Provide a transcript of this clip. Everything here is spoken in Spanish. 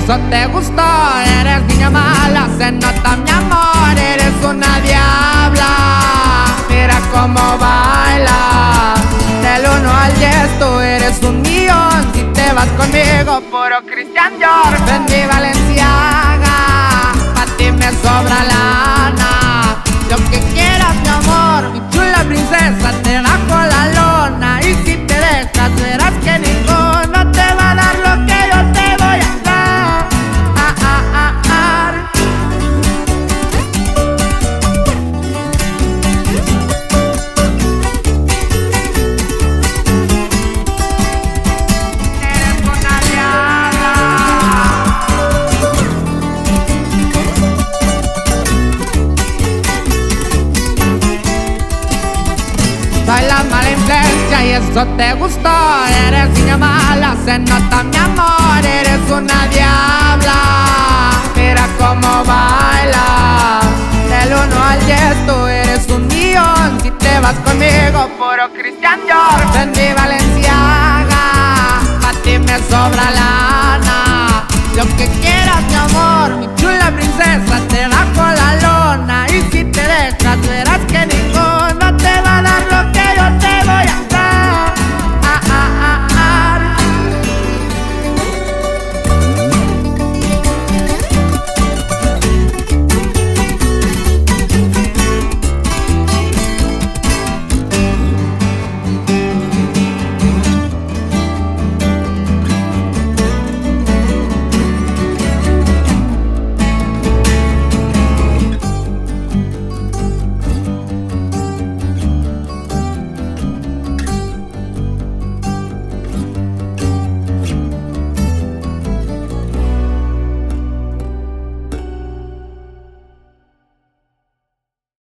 eso te gustó. Eres niña mala, se nota mi amor. Eres una diabla, mira cómo baila. Del 1 al 10 tú eres un millón. Si te vas conmigo, puro Christian Dior. Vendí Valenciaga, pa' ti me sobra lana. Lo que quieras, mi amor, mi chula princesa, te bajo la lona. Y si te dejas, verás que ninguno te va a dar lo que yo te voy a dar. Eres una diabla. Soy la mala influencia y eso te gustó. Eres niña mala, se nota mi amor. Eres una diabla, mira cómo baila. Del 1 al 10 tú eres un millón. Si te vas conmigo, puro Christian Dior. Vendí Valenciaga, pa' ti me sobra lana. Lo que quieras, mi amor, mi chula princesa,